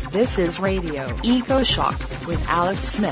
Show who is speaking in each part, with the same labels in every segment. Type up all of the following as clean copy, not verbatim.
Speaker 1: This is Radio Eco Shock with Alex Smith.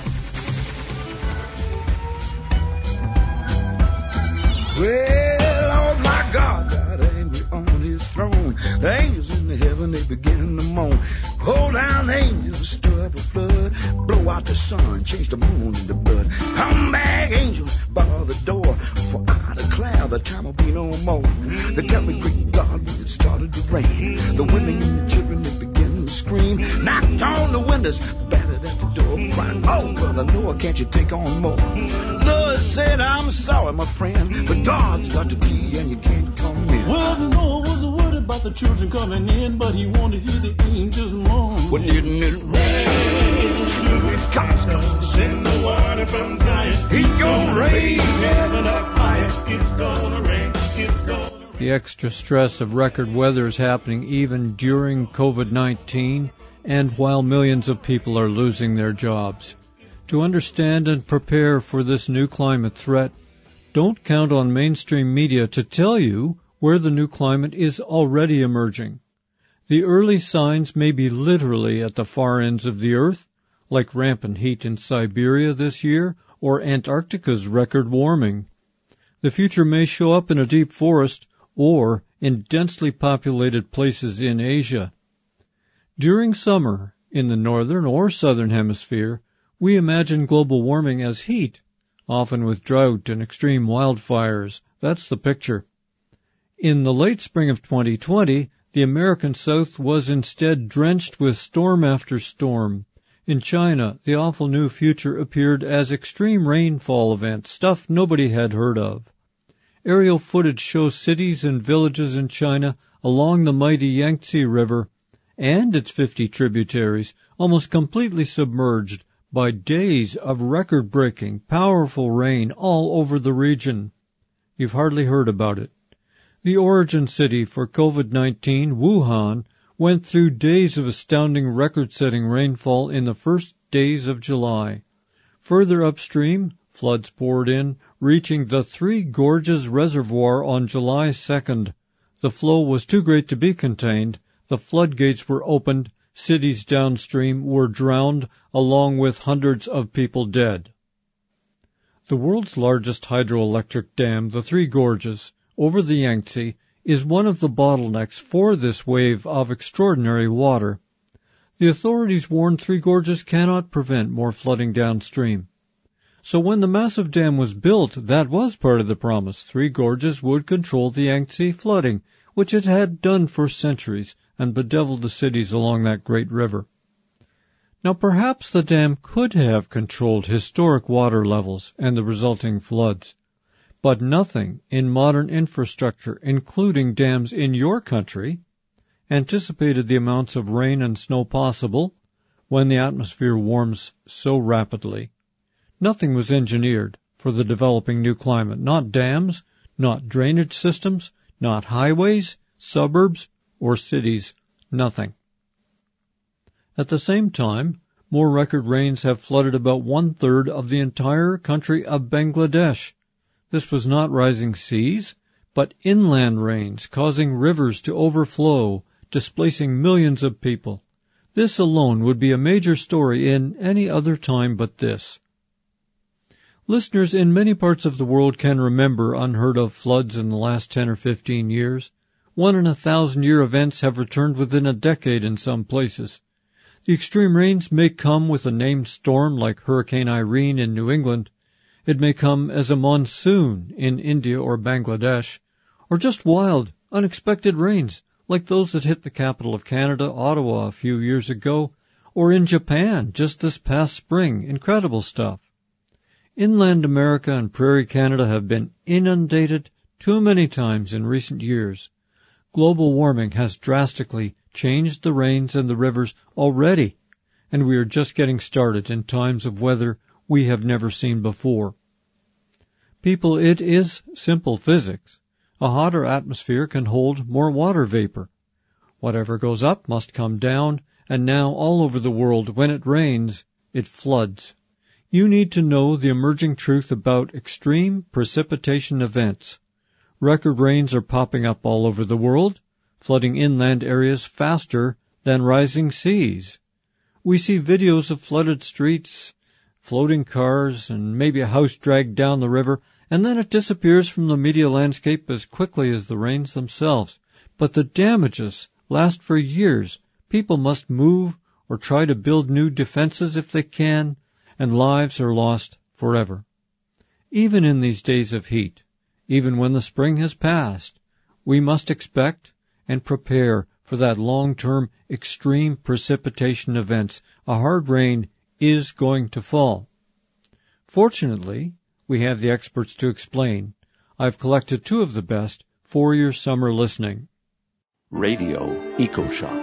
Speaker 2: Well, oh my God, God angry on his throne. The angels in the heaven, they begin to moan. Hold down, angels, stir up a flood. Blow out the sun, change the moon into blood. Come back, angels, bar the door. For I declare the time will be no more. The devil great God when it started to rain. The women and the children, they begin to scream. Knocked on the windows, battered at the door. Crying, oh, brother Noah, can't you take on more? Noah said, I'm sorry, my friend, but God's got the key and you can't come in.
Speaker 3: Well, Noah was worried about the children coming in, but he wanted to hear the angels moan.
Speaker 2: Well, didn't it rain? Stupid God's gonna
Speaker 3: Send the water from Zion.
Speaker 2: He gonna rain.
Speaker 3: Heaven up higher. It's gonna rain. It's gonna rain.
Speaker 4: The extra stress of record weather is happening even during COVID-19 and while millions of people are losing their jobs. To understand and prepare for this new climate threat, don't count on mainstream media to tell you where the new climate is already emerging. The early signs may be literally at the far ends of the Earth, like rampant heat in Siberia this year or Antarctica's record warming. The future may show up in a deep forest or in densely populated places in Asia. During summer, in the northern or southern hemisphere, we imagine global warming as heat, often with drought and extreme wildfires. That's the picture. In the late spring of 2020, the American South was instead drenched with storm after storm. In China, the awful new future appeared as extreme rainfall events, stuff nobody had heard of. Aerial footage shows cities and villages in China along the mighty Yangtze River and its 50 tributaries almost completely submerged by days of record-breaking, powerful rain all over the region. You've hardly heard about it. The origin city for COVID-19, Wuhan, went through days of astounding record-setting rainfall in the first days of July. Further upstream, floods poured in, reaching the Three Gorges Reservoir on July 2nd. The flow was too great to be contained. The floodgates were opened. Cities downstream were drowned, along with hundreds of people dead. The world's largest hydroelectric dam, the Three Gorges, over the Yangtze, is one of the bottlenecks for this wave of extraordinary water. The authorities warned Three Gorges cannot prevent more flooding downstream. So when the massive dam was built, that was part of the promise. Three Gorges would control the Yangtze flooding, which it had done for centuries, and bedeviled the cities along that great river. Now perhaps the dam could have controlled historic water levels and the resulting floods, but nothing in modern infrastructure, including dams in your country, anticipated the amounts of rain and snow possible when the atmosphere warms so rapidly. Nothing was engineered for the developing new climate, not dams, not drainage systems, not highways, suburbs, or cities, nothing. At the same time, more record rains have flooded about one-third of the entire country of Bangladesh. This was not rising seas, but inland rains causing rivers to overflow, displacing millions of people. This alone would be a major story in any other time but this. Listeners in many parts of the world can remember unheard-of floods in the last 10 or 15 years. 1-in-1,000-year events have returned within a decade in some places. The extreme rains may come with a named storm like Hurricane Irene in New England. It may come as a monsoon in India or Bangladesh, or just wild, unexpected rains like those that hit the capital of Canada, Ottawa, a few years ago, or in Japan just this past spring. Incredible stuff. Inland America and prairie Canada have been inundated too many times in recent years. Global warming has drastically changed the rains and the rivers already, and we are just getting started in times of weather we have never seen before. People, it is simple physics. A hotter atmosphere can hold more water vapor. Whatever goes up must come down, and now all over the world, when it rains, it floods. You need to know the emerging truth about extreme precipitation events. Record rains are popping up all over the world, flooding inland areas faster than rising seas. We see videos of flooded streets, floating cars, and maybe a house dragged down the river, and then it disappears from the media landscape as quickly as the rains themselves. But the damages last for years. People must move or try to build new defenses if they can, and lives are lost forever. Even in these days of heat, even when the spring has passed, we must expect and prepare for that long-term extreme precipitation events. A hard rain is going to fall. Fortunately, we have the experts to explain. I've collected two of the best for your summer listening.
Speaker 5: Radio EcoShock.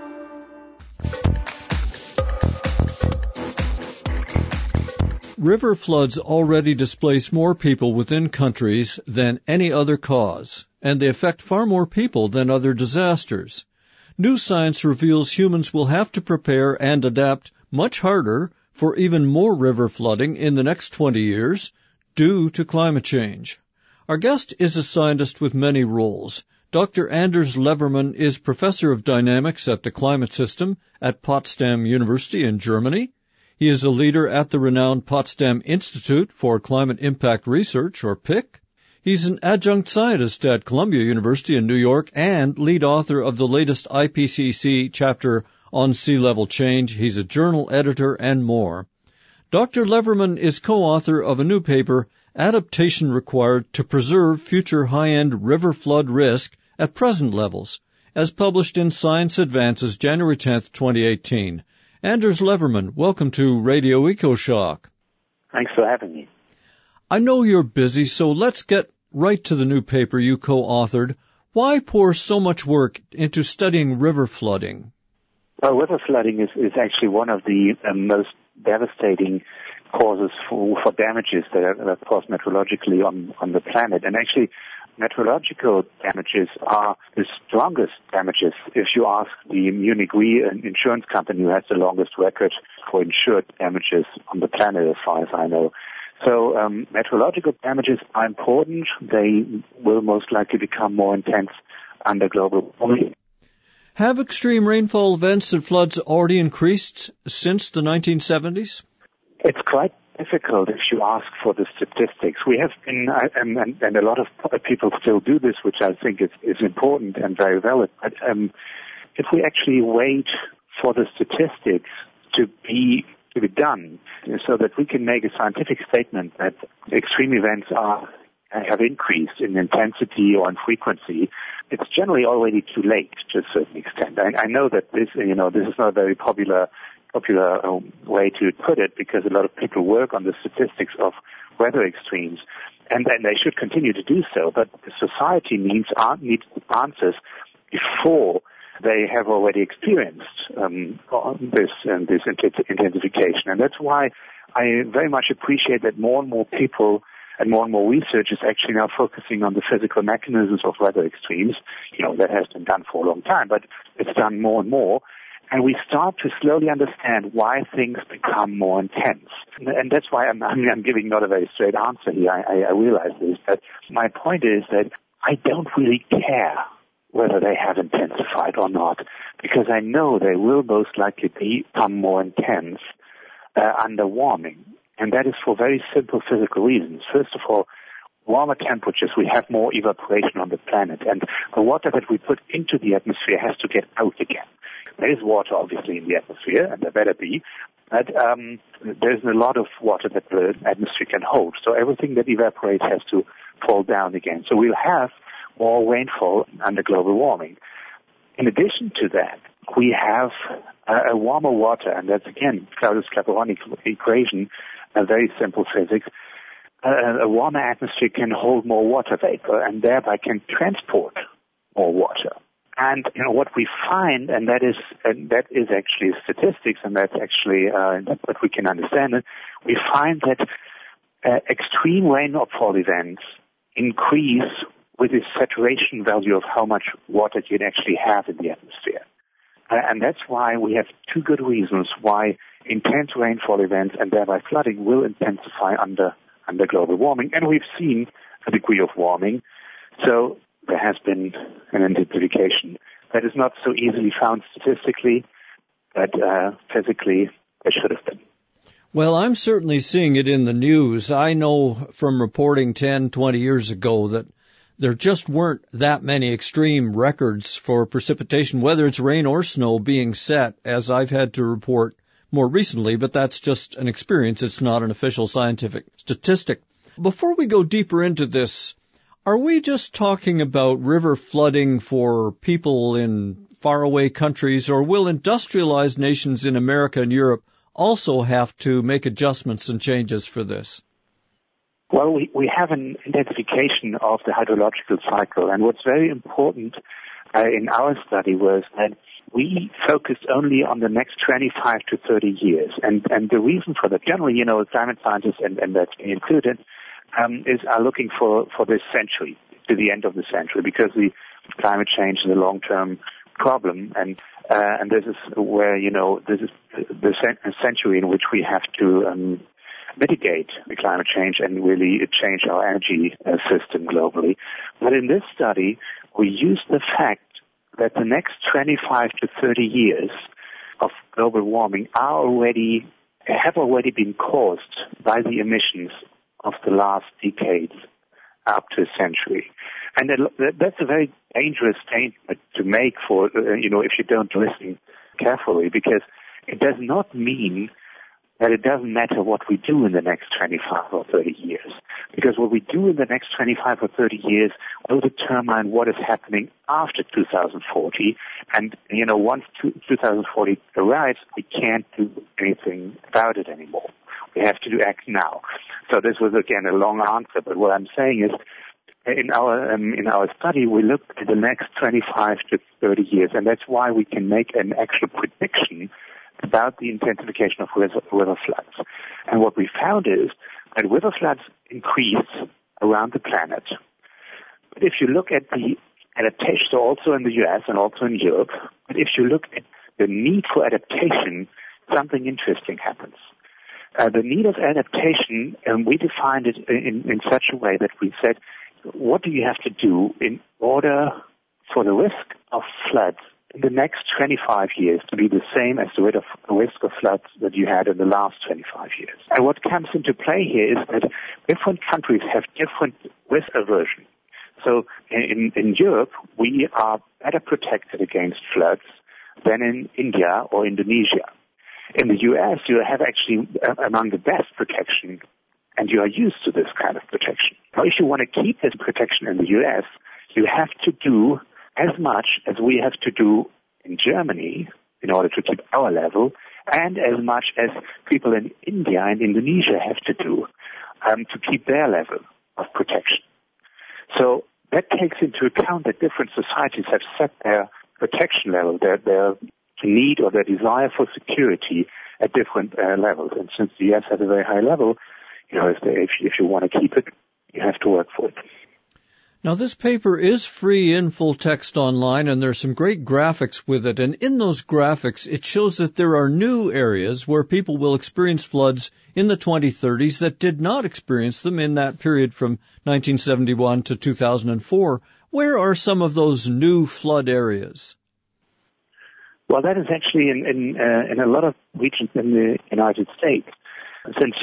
Speaker 4: River floods already displace more people within countries than any other cause, and they affect far more people than other disasters. New science reveals humans will have to prepare and adapt much harder for even more river flooding in the next 20 years due to climate change. Our guest is a scientist with many roles. Dr. Anders Levermann is professor of dynamics at the climate system at Potsdam University in Germany. He is a leader at the renowned Potsdam Institute for Climate Impact Research, or PIC. He's an adjunct scientist at Columbia University in New York and lead author of the latest IPCC chapter on sea level change. He's a journal editor and more. Dr. Levermann is co-author of a new paper, Adaptation Required to Preserve Future High-End River Flood Risk at Present Levels, as published in Science Advances, January 10th, 2018. Anders Levermann, welcome to Radio EcoShock.
Speaker 6: Thanks for having me.
Speaker 4: I know you're busy, so let's get right to the new paper you co-authored. Why pour so much work into studying river flooding?
Speaker 6: Well, river flooding is actually one of the most devastating causes for damages that are caused meteorologically on the planet. And actually, meteorological damages are the strongest damages if you ask the Munich Re, an insurance company who has the longest record for insured damages on the planet as far as I know. So meteorological damages are important. They will most likely become more intense under global warming.
Speaker 4: Have extreme rainfall events and floods already increased since the 1970s?
Speaker 6: It's quite difficult if you ask for the statistics. We have been, and a lot of people still do this, which I think is important and very valid. But if we actually wait for the statistics to be done, so that we can make a scientific statement that extreme events have increased in intensity or in frequency, it's generally already too late to a certain extent. I know that this is not a very popular way to put it, because a lot of people work on the statistics of weather extremes, and they should continue to do so. But society needs answers before they have already experienced this intensification, and that's why I very much appreciate that more and more people and more research is actually now focusing on the physical mechanisms of weather extremes. That has been done for a long time, but it's done more and more. And we start to slowly understand why things become more intense. And that's why I'm giving not a very straight answer here. I realize this, but my point is that I don't really care whether they have intensified or not, because I know they will most likely become more intense under warming. And that is for very simple physical reasons. First of all, warmer temperatures, we have more evaporation on the planet, and the water that we put into the atmosphere has to get out again. There is water, obviously, in the atmosphere, and there better be, but there's a lot of water that the atmosphere can hold. So everything that evaporates has to fall down again. So we'll have more rainfall under global warming. In addition to that, we have a warmer water, and that's, again, Clausius-Clapeyron equation, a very simple physics. A warmer atmosphere can hold more water vapor and thereby can transport more water. And what we find, and that is actually statistics, and that's actually what we can understand. We find that extreme rainfall events increase with the saturation value of how much water you actually have in the atmosphere. And that's why we have two good reasons why intense rainfall events and thereby flooding will intensify under global warming. And we've seen a degree of warming. So there has been an intensification that is not so easily found statistically, but physically they should have been.
Speaker 4: Well, I'm certainly seeing it in the news. I know from reporting 10, 20 years ago that there just weren't that many extreme records for precipitation, whether it's rain or snow, being set, as I've had to report more recently, but that's just an experience. It's not an official scientific statistic. Before we go deeper into this, are we just talking about river flooding for people in faraway countries, or will industrialized nations in America and Europe also have to make adjustments and changes for this?
Speaker 6: Well, we have an identification of the hydrological cycle, and what's very important in our study was that we focused only on the next 25 to 30 years. And the reason for that, generally, climate scientists, and that's included, are looking for this century, to the end of the century, because the climate change is a long-term problem, and this is where, this is the century in which we have to mitigate the climate change and really change our energy system globally. But in this study, we used the fact that the next 25 to 30 years of global warming have already been caused by the emissions of the last decades up to a century. And that's a very dangerous statement to make for, if you don't listen carefully, because it does not mean that it doesn't matter what we do in the next 25 or 30 years. Because what we do in the next 25 or 30 years will determine what is happening after 2040. And, once 2040 arrives, we can't do anything about it anymore. We have to act now. So this was, again, a long answer, but what I'm saying is, in our study, we looked at the next 25 to 30 years, and that's why we can make an actual prediction about the intensification of river floods. And what we found is that river floods increase around the planet. But if you look at the adaptation, so also in the US and also in Europe, but if you look at the need for adaptation, something interesting happens. The need of adaptation, we defined it in such a way that we said, what do you have to do in order for the risk of floods in the next 25 years to be the same as the risk of floods that you had in the last 25 years? And what comes into play here is that different countries have different risk aversion. So in Europe, we are better protected against floods than in India or Indonesia. In the U.S., you have actually among the best protection, and you are used to this kind of protection. Now, if you want to keep this protection in the U.S., you have to do as much as we have to do in Germany in order to keep our level, and as much as people in India and Indonesia have to do to keep their level of protection. So that takes into account that different societies have set their protection level, their need or their desire for security at different levels. And since the U.S. has a very high level, if you want to keep it, you have to work for it.
Speaker 4: Now, this paper is free in full text online, and there's some great graphics with it. And in those graphics, it shows that there are new areas where people will experience floods in the 2030s that did not experience them in that period from 1971 to 2004. Where are some of those new flood areas?
Speaker 6: Well, that is actually in a lot of regions in the United States. Since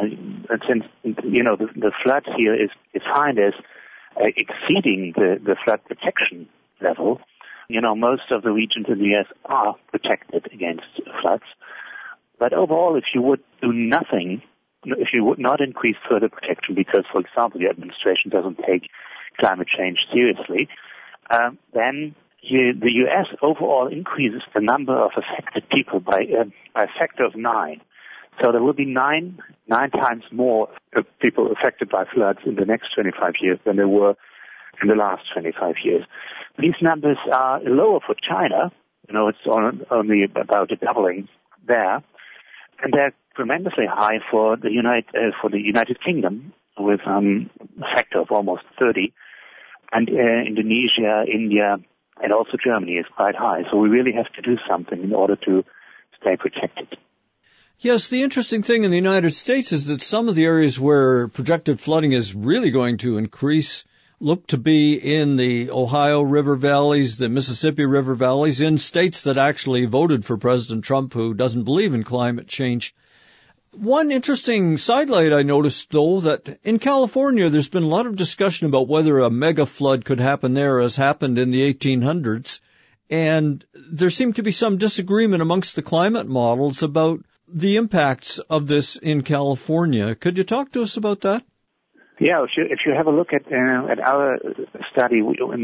Speaker 6: the flood here is defined as exceeding the flood protection level, most of the regions in the U.S. are protected against floods. But overall, if you would do nothing, if you would not increase further protection because, for example, the administration doesn't take climate change seriously, then the U.S. overall increases the number of affected people by a factor of 9. So there will be nine times more people affected by floods in the next 25 years than there were in the last 25 years. These numbers are lower for China. It's only about a doubling there, and they're tremendously high for the United Kingdom with a factor of almost 30, and Indonesia, India, and also Germany is quite high. So we really have to do something in order to stay protected.
Speaker 4: Yes, the interesting thing in the United States is that some of the areas where projected flooding is really going to increase look to be in the Ohio River valleys, the Mississippi River valleys, in states that actually voted for President Trump, who doesn't believe in climate change. One interesting sidelight I noticed, though, that in California there's been a lot of discussion about whether a mega flood could happen there as happened in the 1800s. And there seemed to be some disagreement amongst the climate models about the impacts of this in California. Could you talk to us about that?
Speaker 6: Yeah, if you have a look at our study,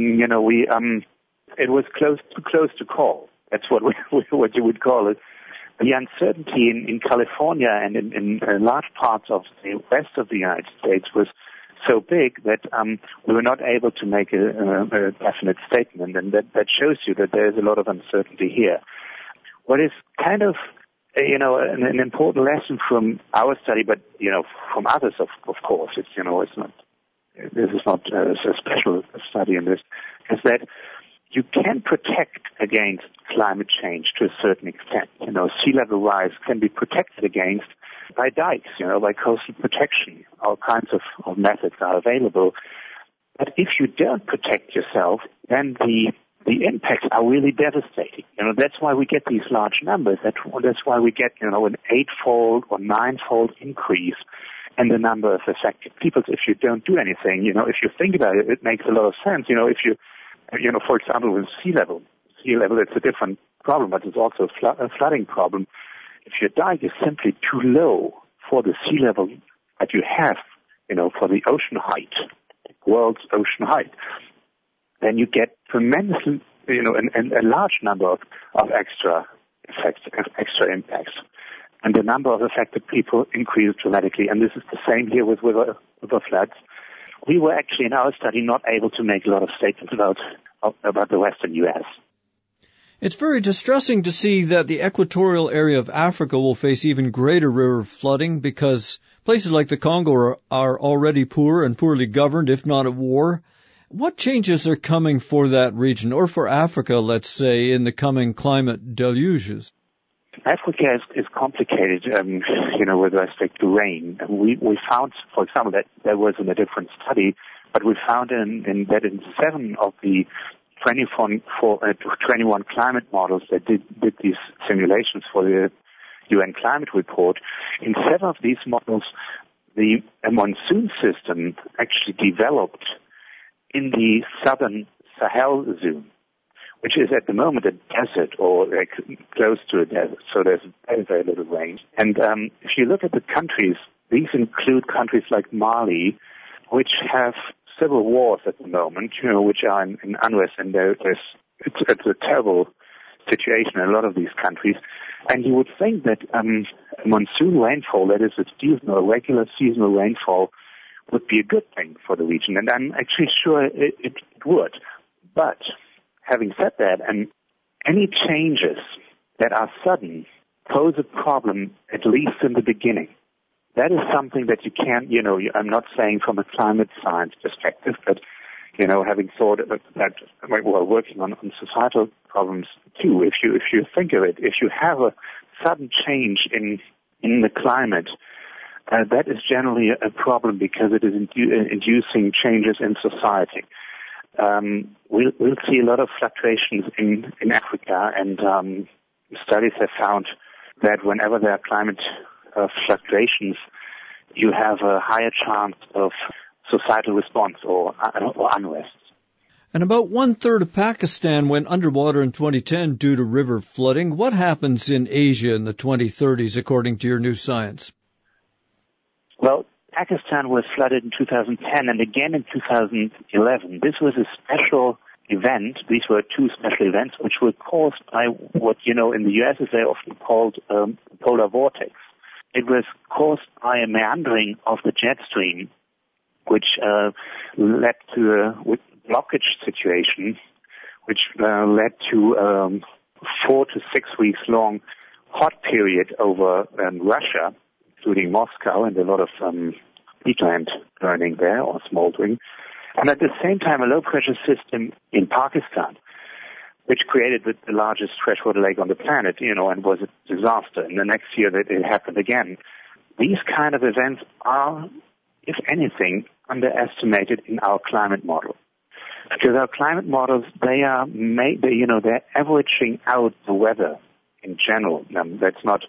Speaker 6: it was too close to call. That's what what you would call it. The uncertainty in California and in large parts of the rest of the United States was so big that we were not able to make a definite statement, and that shows you that there is a lot of uncertainty here. What is kind of an important lesson from our study, but from others, of course, it's not. This is not a special study in this. Is that you can protect against climate change to a certain extent. Sea level rise can be protected against by dikes, by coastal protection. All kinds of methods are available. But if you don't protect yourself, then the impacts are really devastating. That's why we get these large numbers. That's why we get, an 8-fold or 9-fold increase in the number of affected people if you don't do anything. If you think about it, it makes a lot of sense. If you, for example, with sea level, it's a different problem, but it's also a flooding problem. If your dike is simply too low for the sea level that you have, for the ocean height, world's ocean height, then you get tremendously, and a large number of extra effects, extra impacts. And the number of affected people increases dramatically. And this is the same here with river floods. We were actually in our study not able to make a lot of statements about the Western U.S.
Speaker 4: It's very distressing to see that the equatorial area of Africa will face even greater river flooding because places like the Congo are already poor and poorly governed, if not at war. What changes are coming for that region, or for Africa, let's say, in the coming climate deluges?
Speaker 6: Africa is complicated, with respect to rain. We found, for example, that there was in a different study, but we found that in 7 of the 21 climate models that did these simulations for the UN climate report, in 7 of these models, the monsoon system actually developed in the southern Sahel zone, which is at the moment a desert or close to a desert, so there's very, very little rain. And if you look at the countries, these include countries like Mali, which have civil wars at the moment, which are in unrest, and it's a terrible situation in a lot of these countries. And you would think that monsoon rainfall, that is a regular seasonal rainfall, would be a good thing for the region, and I'm actually sure it would. But having said that, and any changes that are sudden pose a problem, at least in the beginning. That is something that you can't, I'm not saying from a climate science perspective, but, having thought that we're working on societal problems too, if you think of it, if you have a sudden change in the climate, that is generally a problem because it is inducing changes in society. We'll see a lot of fluctuations in Africa, and studies have found that whenever there are climate fluctuations, you have a higher chance of societal response or unrest.
Speaker 4: And about 1/3 of Pakistan went underwater in 2010 due to river flooding. What happens in Asia in the 2030s, according to your new science?
Speaker 6: Well, Pakistan was flooded in 2010 and again in 2011. This was a special event. These were 2 special events which were caused by what, in the U.S. is very often called polar vortex. It was caused by a meandering of the jet stream, which led to a blockage situation, which led to 4 to 6 weeks long hot period over Russia, including Moscow, and a lot of peatland burning there or smoldering. And at the same time, a low-pressure system in Pakistan, which created the largest freshwater lake on the planet, and was a disaster. And the next year that it happened again. These kind of events are, if anything, underestimated in our climate model. Because our climate models, they're averaging out the weather in general. That's not,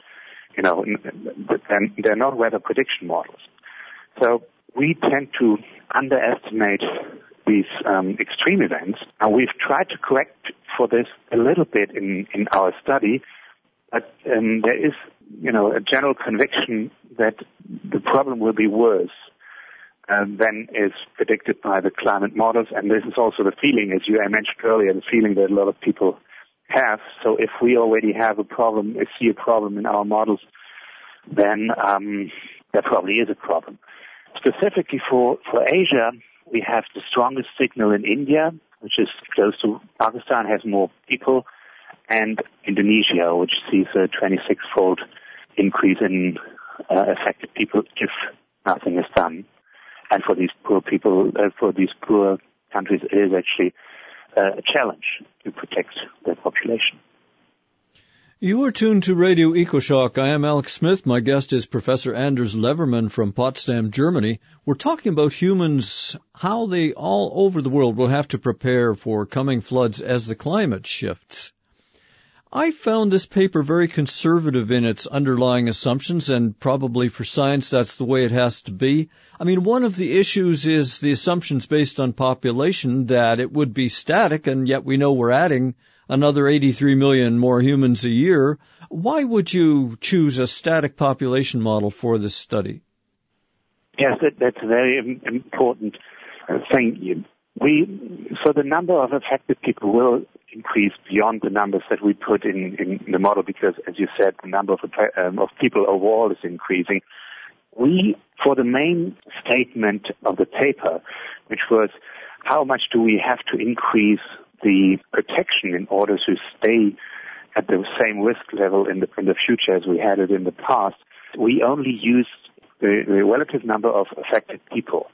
Speaker 6: they're not weather prediction models. So we tend to underestimate these extreme events, and we've tried to correct for this a little bit in our study, but there is, a general conviction that the problem will be worse than is predicted by the climate models, and this is also the feeling, as I mentioned earlier, the feeling that a lot of people have. So if we already have a problem, see a problem in our models, then there probably is a problem. Specifically for Asia, we have the strongest signal in India, which is close to Pakistan, has more people, and Indonesia, which sees a 26-fold increase in affected people if nothing is done. And for these poor people, for these poor countries, it is actually a challenge to protect their population.
Speaker 4: You are tuned to Radio EcoShock. I am Alex Smith. My guest is Professor Anders Levermann from Potsdam, Germany. We're talking about humans, how they all over the world will have to prepare for coming floods as the climate shifts. I found this paper very conservative in its underlying assumptions, and probably for science that's the way it has to be. I mean, one of the issues is the assumptions based on population, that it would be static, and yet we know we're adding another 83 million more humans a year. Why would you choose a static population model for this study?
Speaker 6: Yes, that's a very important thing. So the number of affected people will increase beyond the numbers that we put in the model because, as you said, the number of people overall is increasing. For the main statement of the paper, which was how much do we have to increase the protection in order to stay at the same risk level in the future as we had it in the past, we only used the relative number of affected people.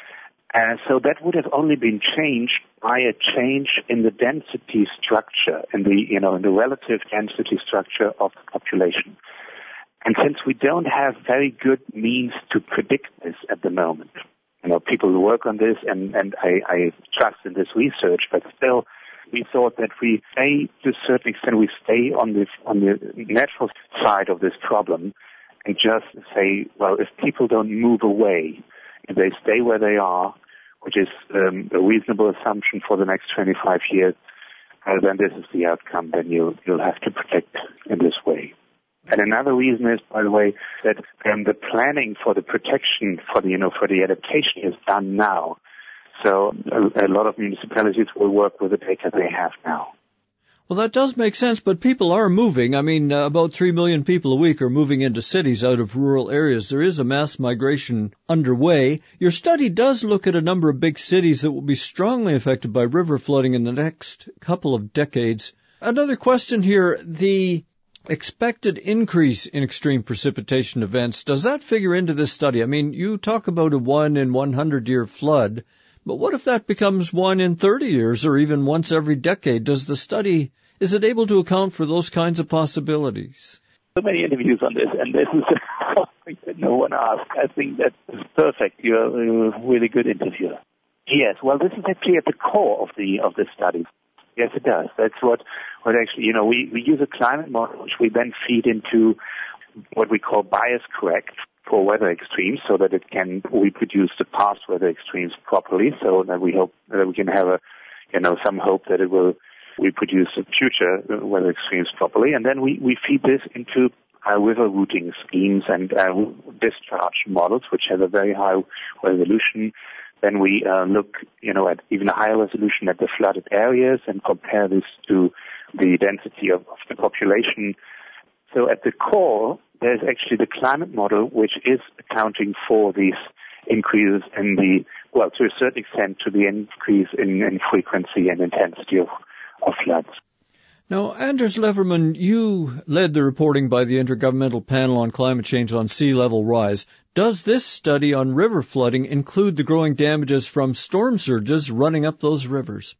Speaker 6: So that would have only been changed by a change in the density structure, in the relative density structure of the population. And since we don't have very good means to predict this at the moment, people who work on this, and I trust in this research, but still, we thought that we stay, to a certain extent, we stay on the natural side of this problem and just say, well, if people don't move away, if they stay where they are, which is a reasonable assumption for the next 25 years, then this is the outcome. Then you'll have to protect in this way. And another reason is, by the way, that the planning for the protection for the adaptation is done now. So a lot of municipalities will work with the data they have now.
Speaker 4: Well, that does make sense, but people are moving. I mean, about 3 million people a week are moving into cities out of rural areas. There is a mass migration underway. Your study does look at a number of big cities that will be strongly affected by river flooding in the next couple of decades. Another question here, the expected increase in extreme precipitation events, does that figure into this study? I mean, you talk about a 1 in 100-year flood, but what if that becomes 1 in 30 years or even once every decade? Is it able to account for those kinds of possibilities?
Speaker 6: So many interviews on this, and this is something that no one asked. I think that is perfect. You're a really good interviewer. Yes, well, this is actually at the core of the study. Yes, it does. That's what actually, we use a climate model which we then feed into what we call bias correct for weather extremes, so that it can reproduce the past weather extremes properly, so that we hope that we can have some hope that it will reproduce the future weather extremes properly. And then we feed this into river routing schemes and discharge models, which have a very high resolution. Then we look, at even a higher resolution at the flooded areas and compare this to the density of the population. So at the core, there's actually the climate model, which is accounting for these increases in to a certain extent, to the increase in frequency and intensity of floods.
Speaker 4: Now, Anders Levermann, you led the reporting by the Intergovernmental Panel on Climate Change on Sea Level Rise. Does this study on river flooding include the growing damages from storm surges running up those rivers?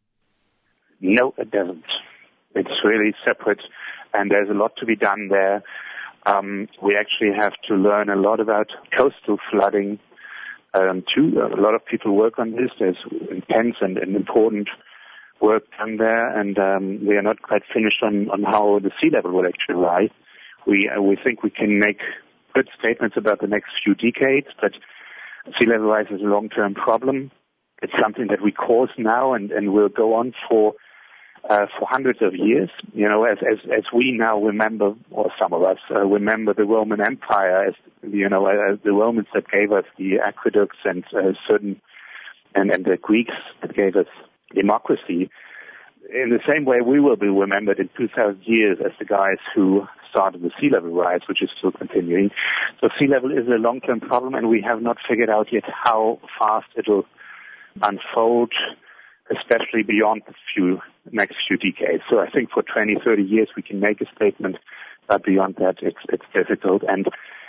Speaker 6: No, it doesn't. It's really separate, and there's a lot to be done there. We actually have to learn a lot about coastal flooding too. A lot of people work on this. There's intense and important work done there, and we are not quite finished on how the sea level will actually rise. We think we can make good statements about the next few decades, but sea level rise is a long-term problem. It's something that we cause now and will go on for hundreds of years. You know, as we now remember, or some of us remember the Roman Empire as, you know, the Romans that gave us the aqueducts and the Greeks that gave us democracy. In the same way, we will be remembered in 2,000 years as the guys who started the sea level rise, which is still continuing. So sea level is a long-term problem, and we have not figured out yet how fast it'll unfold, especially beyond the next few decades. So I think for 20, 30 years we can make a statement, but beyond that it's difficult. And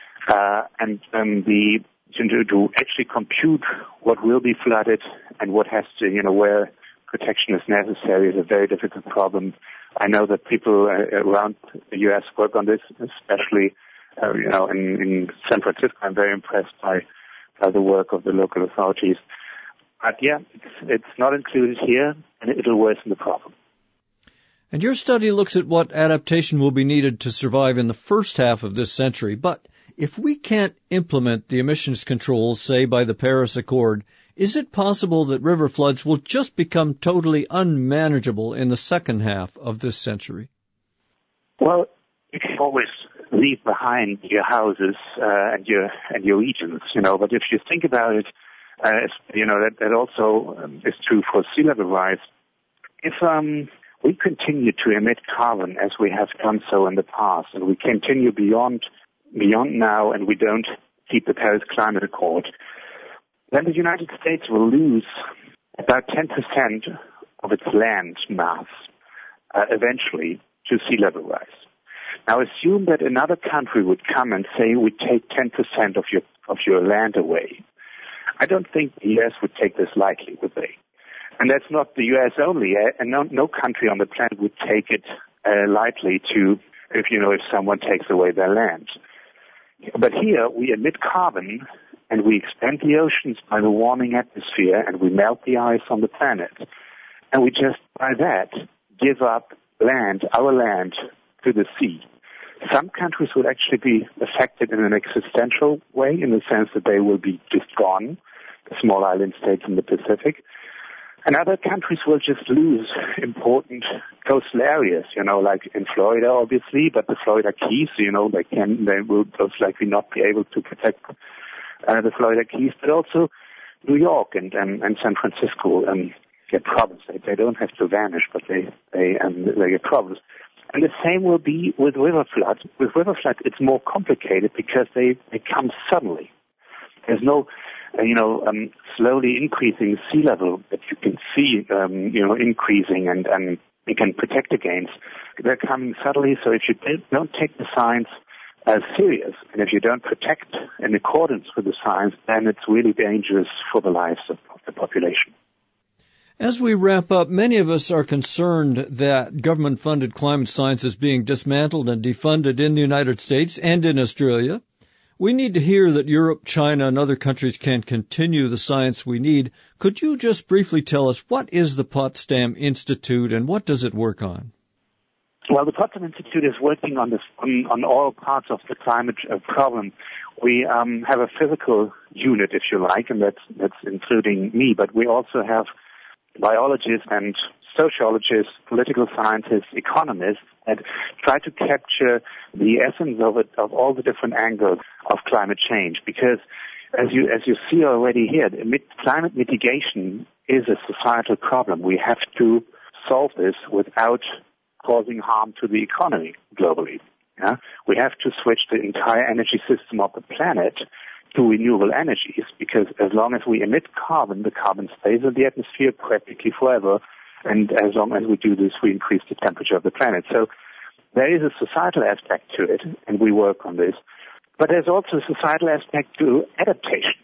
Speaker 6: to actually compute what will be flooded and what has to, you know, where protection is necessary is a very difficult problem. I know that people around the U.S. work on this, especially, you know, in San Francisco. I'm very impressed by the work of the local authorities. But yeah, it's not included here, and it'll worsen the problem.
Speaker 4: And your study looks at what adaptation will be needed to survive in the first half of this century. But if we can't implement the emissions controls, say, by the Paris Accord, is it possible that river floods will just become totally unmanageable in the second half of this century? Well,
Speaker 6: you can always leave behind your houses and your regions, you know. But if you think about it, you know, that also is true for sea level rise. If we continue to emit carbon as we have done so in the past, and we continue beyond now, and we don't keep the Paris Climate Accord, then the United States will lose about 10% of its land mass eventually to sea level rise. Now, assume that another country would come and say, we take 10% of your land away. I don't think the U.S. would take this lightly, would they? And that's not the U.S. only, and no country on the planet would take it lightly if someone takes away their land. But here we emit carbon and we expand the oceans by the warming atmosphere and we melt the ice on the planet. And we just, by that, give up land, our land, to the sea. Some countries will actually be affected in an existential way, in the sense that they will be just gone, the small island states in the Pacific. And other countries will just lose important coastal areas, like in Florida, obviously, but the Florida Keys, they will most likely not be able to protect the Florida Keys, but also New York and San Francisco get problems. They don't have to vanish, but they get problems. And the same will be with river floods. With river floods, it's more complicated because they come suddenly. There's no, slowly increasing sea level that you can see, increasing and you can protect against. They're coming suddenly, so if you don't take the science as serious, and if you don't protect in accordance with the science, then it's really dangerous for the lives of the population.
Speaker 4: As we wrap up, many of us are concerned that government-funded climate science is being dismantled and defunded in the United States and in Australia. We need to hear that Europe, China, and other countries can continue the science we need. Could you just briefly tell us, what is the Potsdam Institute and what does it work on?
Speaker 6: Well, the Potsdam Institute is working on all parts of the climate problem. We have a physical unit, if you like, and that's including me, but we also have biologists and sociologists, political scientists, economists that try to capture the essence of all the different angles of climate change. Because as you see already here, climate mitigation is a societal problem. We have to solve this without causing harm to the economy globally. Yeah? We have to switch the entire energy system of the planet to renewable energies, because as long as we emit carbon, the carbon stays in the atmosphere practically forever, and as long as we do this, we increase the temperature of the planet. So there is a societal aspect to it, and we work on this. But there's also a societal aspect to adaptation.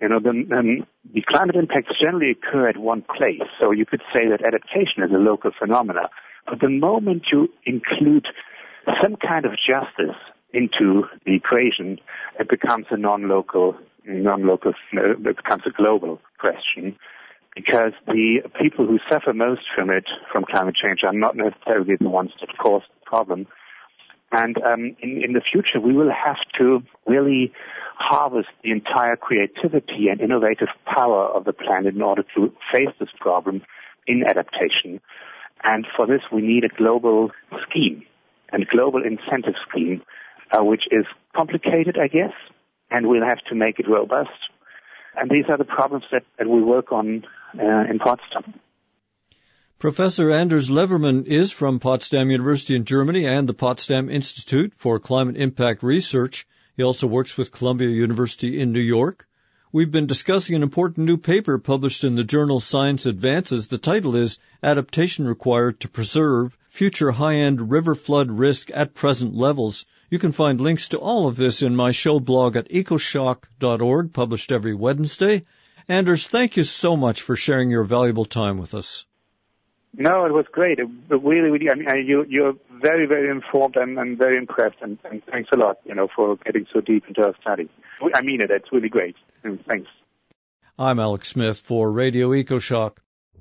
Speaker 6: The climate impacts generally occur at one place, so you could say that adaptation is a local phenomena. But the moment you include some kind of justice into the equation, it becomes a non-local non-local, it becomes a global question, because the people who suffer most from climate change, are not necessarily the ones that cause the problem. And in the future, we will have to really harvest the entire creativity and innovative power of the planet in order to face this problem in adaptation. And for this, we need a global scheme and global incentive scheme, which is complicated, I guess, and we'll have to make it robust. And these are the problems that we work on in Potsdam.
Speaker 4: Professor Anders Leverman is from Potsdam University in Germany and the Potsdam Institute for Climate Impact Research. He also works with Columbia University in New York. We've been discussing an important new paper published in the journal Science Advances. The title is Adaptation Required to Preserve Future High-End River Flood Risk at Present Levels. You can find links to all of this in my show blog at ecoshock.org, published every Wednesday. Anders, thank you so much for sharing your valuable time with us.
Speaker 6: No, it was great. Really, I mean, you're very, very informed and very impressed, and thanks a lot, for getting so deep into our study. I mean it. It's really great. Thanks.
Speaker 4: I'm Alex Smith for Radio EcoShock.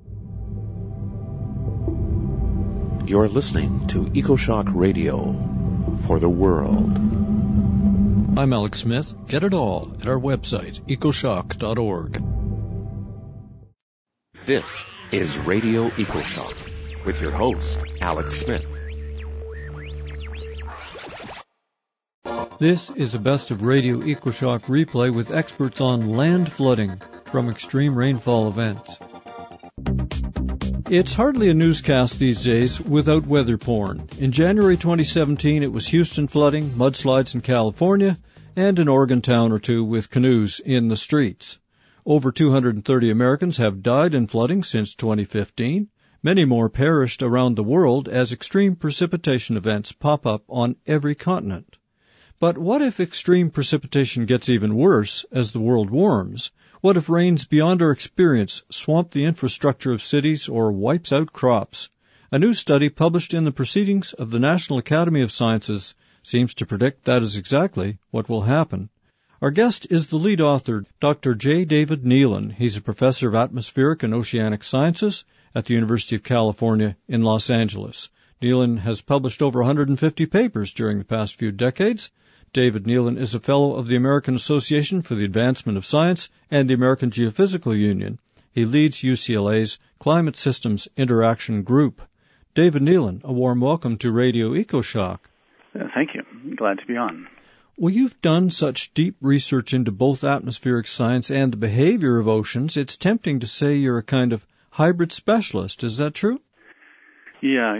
Speaker 5: You're listening to EcoShock Radio for the world.
Speaker 4: I'm Alex Smith. Get it all at our website, ecoshock.org.
Speaker 5: This is Radio EcoShock with your host, Alex Smith.
Speaker 4: This is a best of Radio EcoShock replay with experts on land flooding from extreme rainfall events. It's hardly a newscast these days without weather porn. In January 2017, it was Houston flooding, mudslides in California, and an Oregon town or two with canoes in the streets. Over 230 Americans have died in flooding since 2015. Many more perished around the world as extreme precipitation events pop up on every continent. But what if extreme precipitation gets even worse as the world warms? What if rains beyond our experience swamp the infrastructure of cities or wipes out crops? A new study published in the Proceedings of the National Academy of Sciences seems to predict that is exactly what will happen. Our guest is the lead author, Dr. J. David Nealon. He's a professor of atmospheric and oceanic sciences at the University of California in Los Angeles. Nealon has published over 150 papers during the past few decades. David Nealon is a fellow of the American Association for the Advancement of Science and the American Geophysical Union. He leads UCLA's Climate Systems Interaction Group. David Nealon, a warm welcome to Radio EcoShock.
Speaker 7: Thank you. Glad to be on.
Speaker 4: Well, you've done such deep research into both atmospheric science and the behavior of oceans, it's tempting to say you're a kind of hybrid specialist. Is that true?
Speaker 7: Yeah,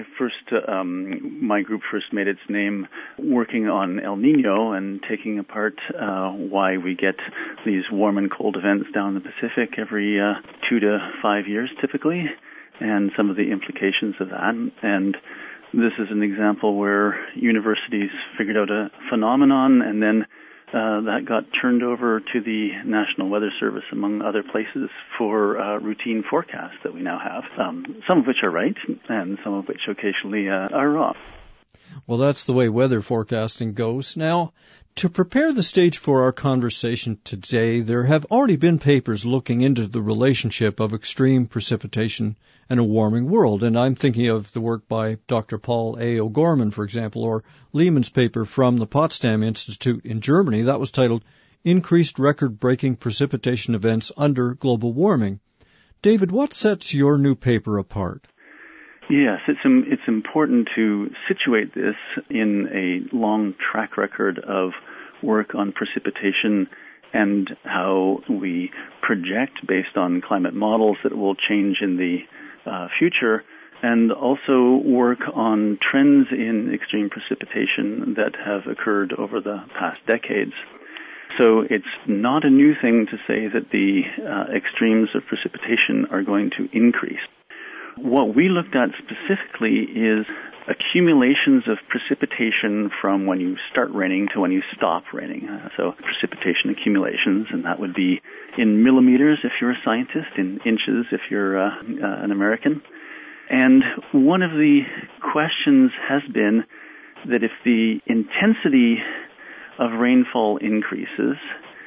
Speaker 7: my group first made its name working on El Nino and taking apart why we get these warm and cold events down the Pacific every 2 to 5 years typically, and some of the implications of that. And this is an example where universities figured out a phenomenon, and then that got turned over to the National Weather Service, among other places, for routine forecasts that we now have, some of which are right, and some of which occasionally are wrong.
Speaker 4: Well, that's the way weather forecasting goes. Now, to prepare the stage for our conversation today, there have already been papers looking into the relationship of extreme precipitation and a warming world, and I'm thinking of the work by Dr. Paul A. O'Gorman, for example, or Lehman's paper from the Potsdam Institute in Germany. That was titled Increased Record-Breaking Precipitation Events Under Global Warming. David, what sets your new paper apart?
Speaker 7: Yes, it's important to situate this in a long track record of work on precipitation and how we project based on climate models that will change in the future, and also work on trends in extreme precipitation that have occurred over the past decades. So it's not a new thing to say that the extremes of precipitation are going to increase. What we looked at specifically is accumulations of precipitation from when you start raining to when you stop raining. So precipitation accumulations, and that would be in millimeters if you're a scientist, in inches if you're an American. And one of the questions has been that if the intensity of rainfall increases,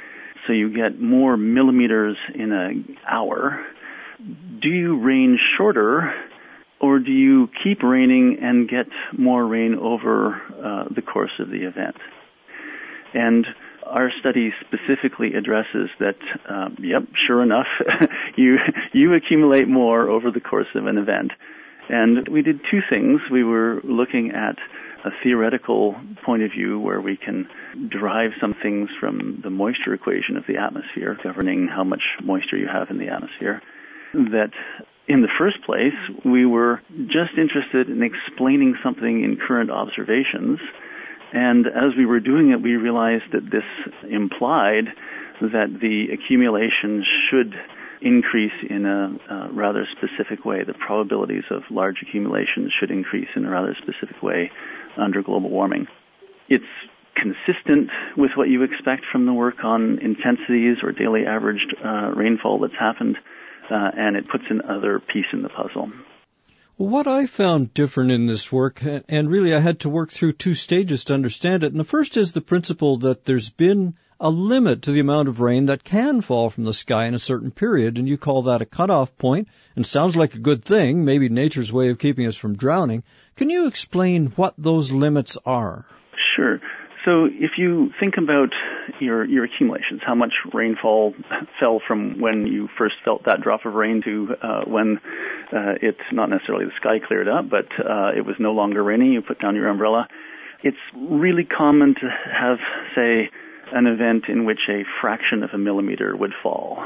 Speaker 7: so you get more millimeters in an hour, do you rain shorter, or do you keep raining and get more rain over the course of the event? And our study specifically addresses that, sure enough, you accumulate more over the course of an event. And we did two things. We were looking at a theoretical point of view where we can derive some things from the moisture equation of the atmosphere, governing how much moisture you have in the atmosphere, that in the first place, we were just interested in explaining something in current observations. And as we were doing it, we realized that this implied that the accumulation should increase in a rather specific way. The probabilities of large accumulations should increase in a rather specific way under global warming. It's consistent with what you expect from the work on intensities or daily averaged rainfall that's happened, and it puts another piece in the puzzle.
Speaker 4: Well, what I found different in this work, and really I had to work through two stages to understand it, and the first is the principle that there's been a limit to the amount of rain that can fall from the sky in a certain period, and you call that a cutoff point, and sounds like a good thing, maybe nature's way of keeping us from drowning. Can you explain what those limits are?
Speaker 7: Sure. So if you think about your accumulations, how much rainfall fell from when you first felt that drop of rain to when it's not necessarily the sky cleared up, but it was no longer raining, you put down your umbrella. It's really common to have, say, an event in which a fraction of a millimeter would fall.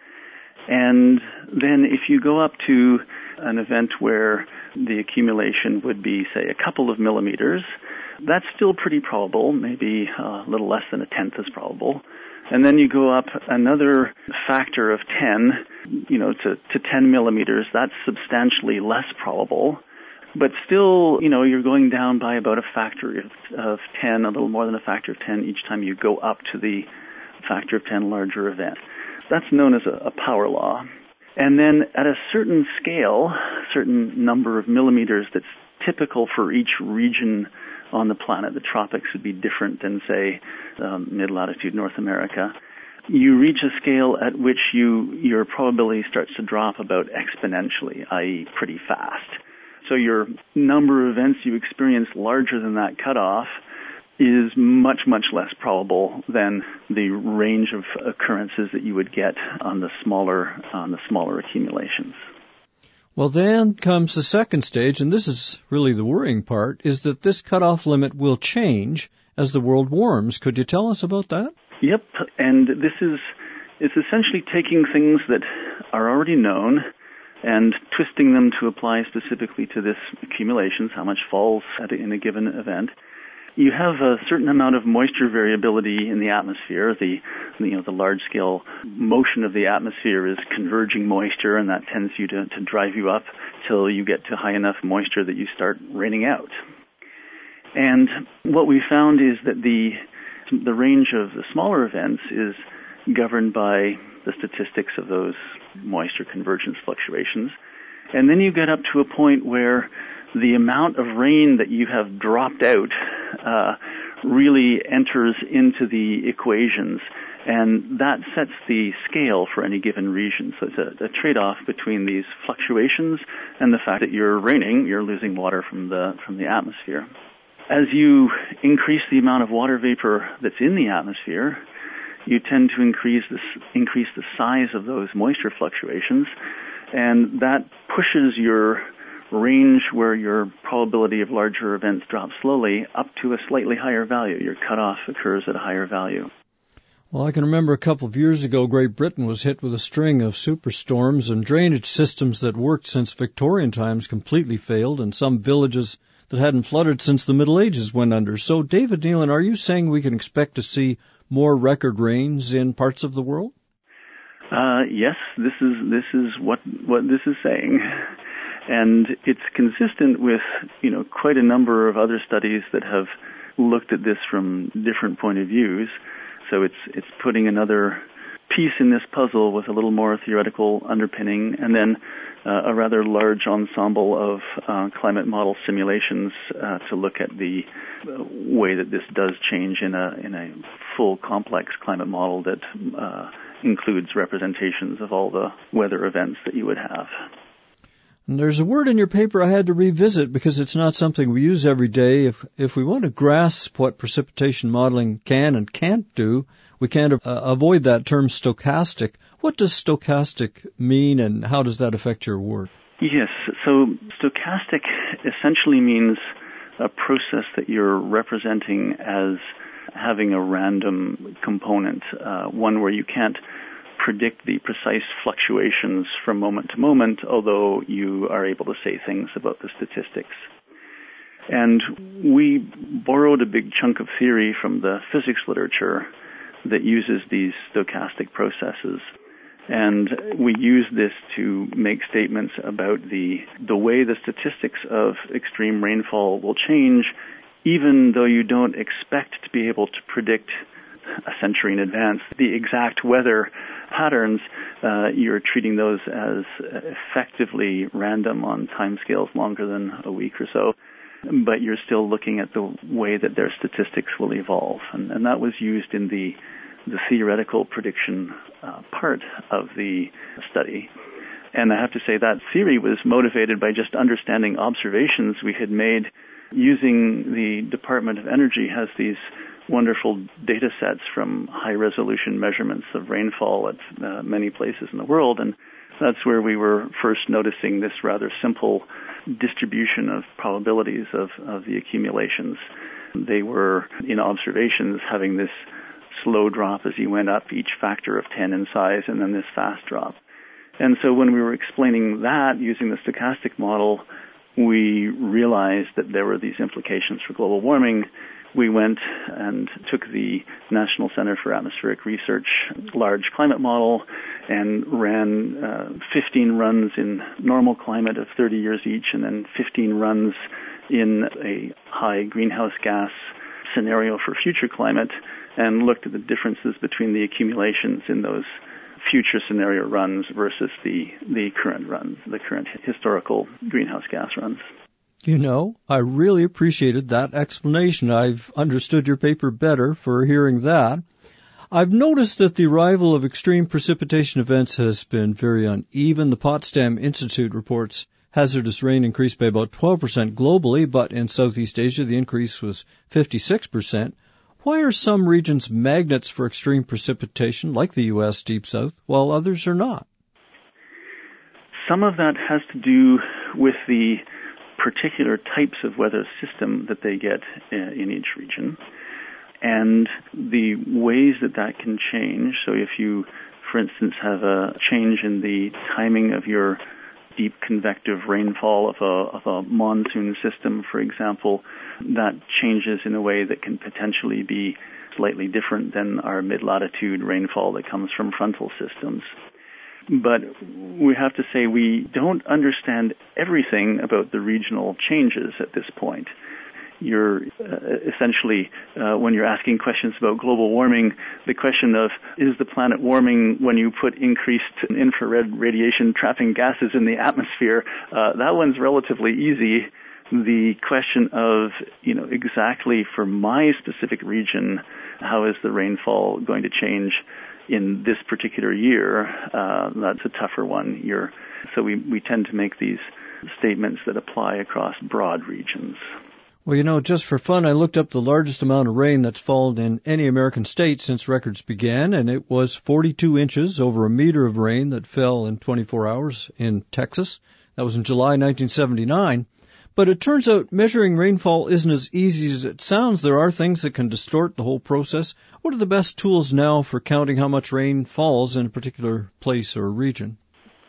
Speaker 7: And then if you go up to an event where the accumulation would be, say, a couple of millimeters, that's still pretty probable, maybe a little less than a tenth is probable. And then you go up another factor of 10, to 10 millimeters, that's substantially less probable. But still, you're going down by about a factor of 10, a little more than a factor of 10 each time you go up to the factor of 10 larger event. That's known as a power law. And then at a certain scale, certain number of millimeters that's typical for each region on the planet, the tropics would be different than, say, mid-latitude North America. You reach a scale at which your probability starts to drop about exponentially, i.e. pretty fast. So your number of events you experience larger than that cutoff is much, much less probable than the range of occurrences that you would get on the smaller accumulations.
Speaker 4: Well, then comes the second stage, and this is really the worrying part, is that this cutoff limit will change as the world warms. Could you tell us about that?
Speaker 7: Yep, and it's essentially taking things that are already known and twisting them to apply specifically to this accumulations, how much falls in a given event. You have a certain amount of moisture variability in the atmosphere. The large-scale motion of the atmosphere is converging moisture, and that tends to drive you up till you get to high enough moisture that you start raining out. And what we found is that the range of the smaller events is governed by the statistics of those moisture convergence fluctuations. And then you get up to a point where the amount of rain that you have dropped out really enters into the equations, and that sets the scale for any given region. So it's a trade-off between these fluctuations and the fact that you're losing water from the atmosphere. As you increase the amount of water vapor that's in the atmosphere, you tend to increase the size of those moisture fluctuations, and that pushes your range where your probability of larger events drops slowly up to a slightly higher value. Your cutoff occurs at a higher value.
Speaker 4: Well, I can remember a couple of years ago, Great Britain was hit with a string of superstorms, and drainage systems that worked since Victorian times completely failed, and some villages that hadn't flooded since the Middle Ages went under. So, David Nealon, are you saying we can expect to see more record rains in parts of the world?
Speaker 7: Yes, this is what this is saying. And it's consistent with, quite a number of other studies that have looked at this from different point of views. So it's putting another piece in this puzzle with a little more theoretical underpinning. And then a rather large ensemble of climate model simulations to look at the way that this does change in a full complex climate model that includes representations of all the weather events that you would have.
Speaker 4: And there's a word in your paper I had to revisit because it's not something we use every day. If we want to grasp what precipitation modeling can and can't do, we can't avoid that term stochastic. What does stochastic mean, and how does that affect your work?
Speaker 7: Yes, so stochastic essentially means a process that you're representing as having a random component, one where you can't predict the precise fluctuations from moment to moment, although you are able to say things about the statistics. And we borrowed a big chunk of theory from the physics literature that uses these stochastic processes. And we use this to make statements about the way the statistics of extreme rainfall will change, even though you don't expect to be able to predict a century in advance the exact weather patterns. You're treating those as effectively random on timescales longer than a week or so, but you're still looking at the way that their statistics will evolve. And that was used in the theoretical prediction part of the study. And I have to say that theory was motivated by just understanding observations we had made using the Department of Energy has these wonderful data sets from high-resolution measurements of rainfall at many places in the world, and that's where we were first noticing this rather simple distribution of probabilities of the accumulations. They were, in observations, having this slow drop as you went up, each factor of 10 in size, and then this fast drop. And so when we were explaining that using the stochastic model, we realized that there were these implications for global warming. We went and took the National Center for Atmospheric Research large climate model and ran 15 runs in normal climate of 30 years each, and then 15 runs in a high greenhouse gas scenario for future climate, and looked at the differences between the accumulations in those future scenario runs versus the current runs, the current historical greenhouse gas runs.
Speaker 4: You know, I really appreciated that explanation. I've understood your paper better for hearing that. I've noticed that the arrival of extreme precipitation events has been very uneven. The Potsdam Institute reports hazardous rain increased by about 12% globally, but in Southeast Asia the increase was 56%. Why are some regions magnets for extreme precipitation, like the U.S. Deep South, while others are not?
Speaker 7: Some of that has to do with the particular types of weather system that they get in each region, and the ways that can change. So if you, for instance, have a change in the timing of your deep convective rainfall of a monsoon system, for example, that changes in a way that can potentially be slightly different than our mid-latitude rainfall that comes from frontal systems. But we have to say we don't understand everything about the regional changes at this point. You're essentially, when you're asking questions about global warming, the question of, is the planet warming when you put increased infrared radiation trapping gases in the atmosphere? That one's relatively easy. The question of, exactly for my specific region, how is the rainfall going to change in this particular year, that's a tougher one. So we tend to make these statements that apply across broad regions.
Speaker 4: Well, just for fun, I looked up the largest amount of rain that's fallen in any American state since records began, and it was 42 inches, over a meter of rain that fell in 24 hours in Texas. That was in July 1979. But it turns out measuring rainfall isn't as easy as it sounds. There are things that can distort the whole process. What are the best tools now for counting how much rain falls in a particular place or region?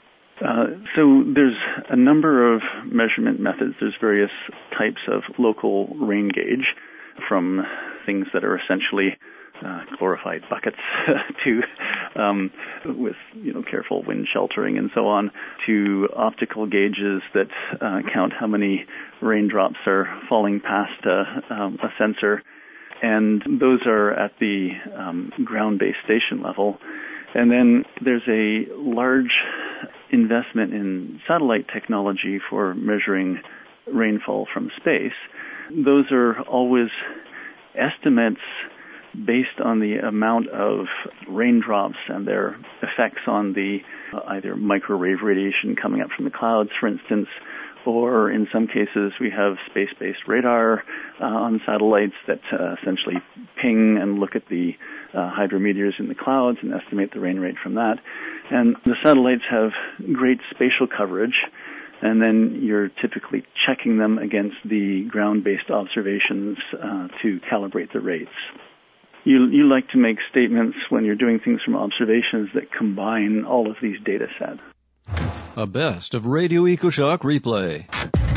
Speaker 7: So there's a number of measurement methods. There's various types of local rain gauge, from things that are essentially glorified buckets to with careful wind sheltering and so on, to optical gauges that count how many raindrops are falling past a sensor, and those are at the ground-based station level. And then there's a large investment in satellite technology for measuring rainfall from space, those are always estimates based on the amount of raindrops and their effects on the either microwave radiation coming up from the clouds, for instance, or in some cases we have space-based radar on satellites that essentially ping and look at the hydrometeors in the clouds and estimate the rain rate from that. And the satellites have great spatial coverage, and then you're typically checking them against the ground-based observations to calibrate the rates. You like to make statements when you're doing things from observations that combine all of these data sets.
Speaker 4: A best of Radio EcoShock replay.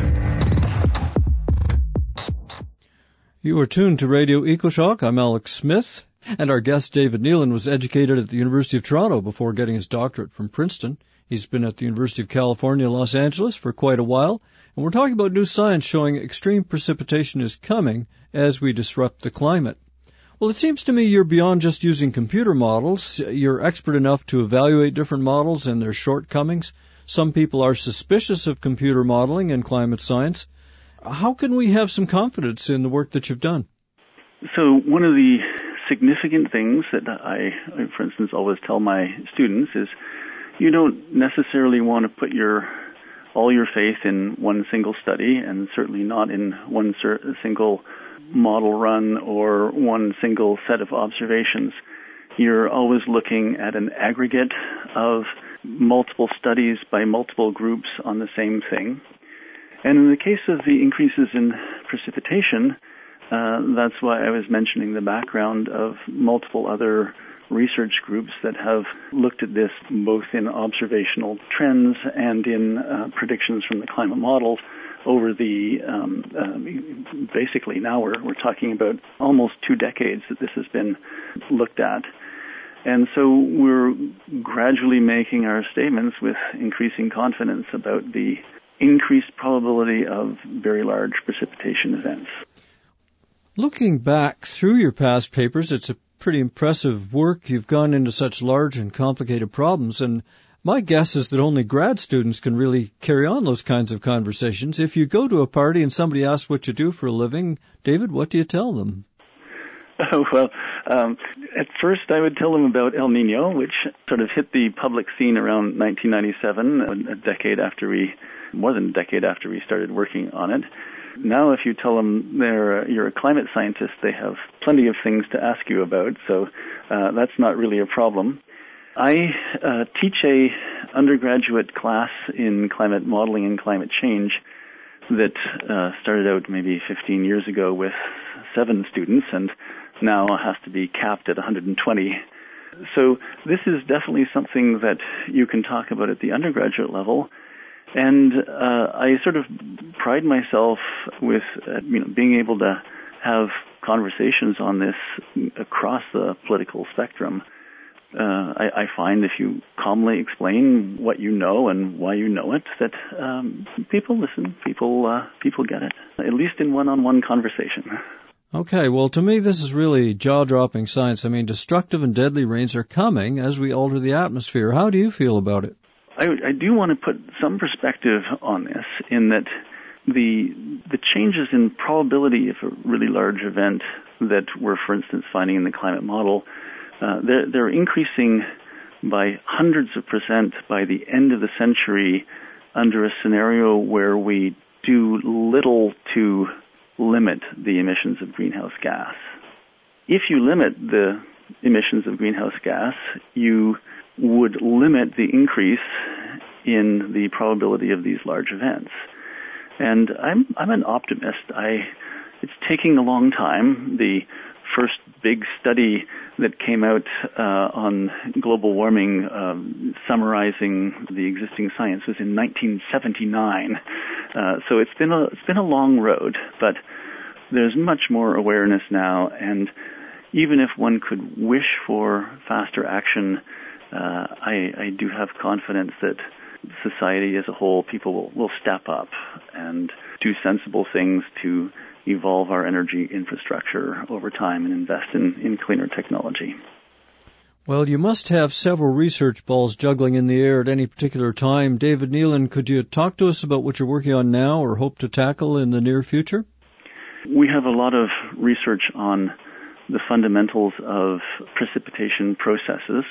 Speaker 4: You are tuned to Radio EcoShock. I'm Alex Smith, and our guest David Nealon was educated at the University of Toronto before getting his doctorate from Princeton. He's been at the University of California, Los Angeles for quite a while, and we're talking about new science showing extreme precipitation is coming as we disrupt the climate. Well, it seems to me you're beyond just using computer models. You're expert enough to evaluate different models and their shortcomings. Some people are suspicious of computer modeling and climate science. How can we have some confidence in the work that you've done?
Speaker 7: So one of the significant things that I, for instance, always tell my students is you don't necessarily want to put all your faith in one single study, and certainly not in one single model run or one single set of observations. You're always looking at an aggregate of multiple studies by multiple groups on the same thing. And in the case of the increases in precipitation, that's why I was mentioning the background of multiple other research groups that have looked at this both in observational trends and in predictions from the climate models over the, basically now we're talking about almost 2 decades that this has been looked at. And so we're gradually making our statements with increasing confidence about the increased probability of very large precipitation events.
Speaker 4: Looking back through your past papers, it's a pretty impressive work. You've gone into such large and complicated problems, and my guess is that only grad students can really carry on those kinds of conversations. If you go to a party and somebody asks what you do for a living, David, what do you tell them?
Speaker 7: Well, at first I would tell them about El Nino, which sort of hit the public scene around 1997, more than a decade after we started working on it. Now, if you tell them you're a climate scientist, they have plenty of things to ask you about, so that's not really a problem. I teach a undergraduate class in climate modeling and climate change that started out maybe 15 years ago with 7 students and now has to be capped at 120. So this is definitely something that you can talk about at the undergraduate level. And I sort of pride myself with being able to have conversations on this across the political spectrum. I find if you calmly explain what you know and why you know it, that people listen, people get it, at least in one-on-one conversation.
Speaker 4: Okay, well, to me, this is really jaw-dropping science. I mean, destructive and deadly rains are coming as we alter the atmosphere. How do you feel about it?
Speaker 7: I do want to put some perspective on this in that the changes in probability of a really large event that we're, for instance, finding in the climate model, they're increasing by hundreds of % by the end of the century under a scenario where we do little to limit the emissions of greenhouse gas. If you limit the emissions of greenhouse gas, you would limit the increase in the probability of these large events. And I'm an optimist. It's taking a long time. The first big study that came out on global warming summarizing the existing science was in 1979. So it's been a long road, but there's much more awareness now, and even if one could wish for faster action, I do have confidence that society as a whole, people will step up and do sensible things to evolve our energy infrastructure over time and invest in cleaner technology.
Speaker 4: Well, you must have several research balls juggling in the air at any particular time. David Nealon, could you talk to us about what you're working on now or hope to tackle in the near future?
Speaker 7: We have a lot of research on the fundamentals of precipitation processes.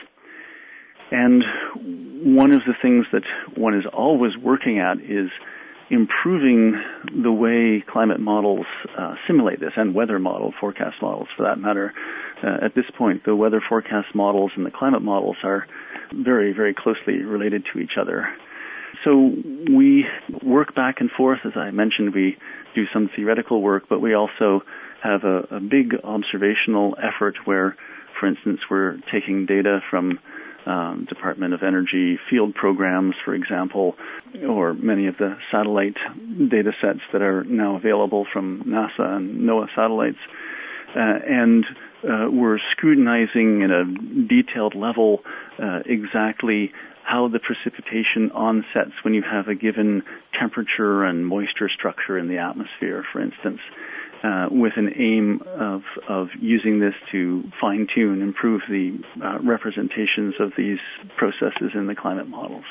Speaker 7: And one of the things that one is always working at is improving the way climate models simulate this, and weather model, forecast models for that matter. At this point, the weather forecast models and the climate models are very, very closely related to each other. So we work back and forth. As I mentioned, we do some theoretical work, but we also have a big observational effort where, for instance, we're taking data from Department of Energy field programs, for example, or many of the satellite data sets that are now available from NASA and NOAA satellites. And we're scrutinizing in a detailed level exactly how the precipitation onsets when you have a given temperature and moisture structure in the atmosphere, for instance, with an aim of using this to fine-tune, improve the representations of these processes in the climate models.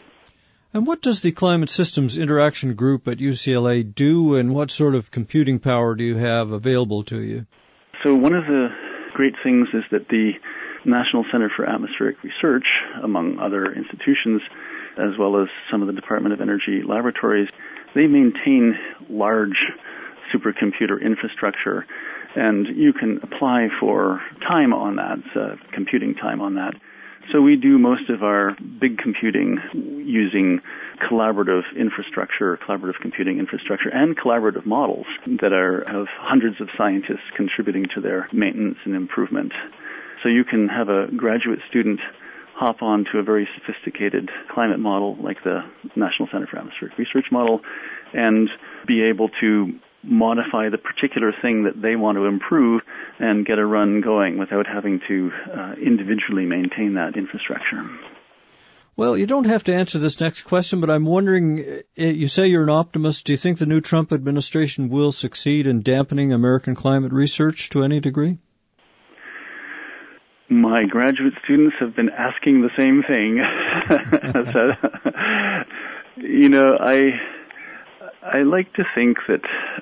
Speaker 4: And what does the Climate Systems Interaction Group at UCLA do, and what sort of computing power do you have available to you?
Speaker 7: So one of the great things is that the National Center for Atmospheric Research, among other institutions, as well as some of the Department of Energy laboratories, they maintain large supercomputer infrastructure, and you can apply for time on that, computing time on that. So we do most of our big computing using collaborative computing infrastructure, and collaborative models that have hundreds of scientists contributing to their maintenance and improvement. So you can have a graduate student hop on to a very sophisticated climate model like the National Center for Atmospheric Research model and be able to modify the particular thing that they want to improve and get a run going without having to individually maintain that infrastructure.
Speaker 4: Well, you don't have to answer this next question, but I'm wondering, you say you're an optimist. Do you think the new Trump administration will succeed in dampening American climate research to any degree?
Speaker 7: My graduate students have been asking the same thing. I like to think that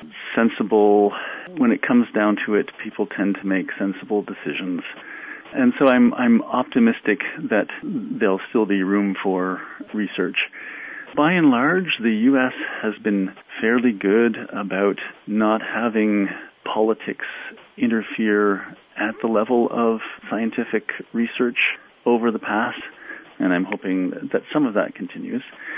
Speaker 7: when it comes down to it, people tend to make sensible decisions. And so I'm optimistic that there'll still be room for research. By and large, the U.S. has been fairly good about not having politics interfere at the level of scientific research over the past, and I'm hoping that some of that continues.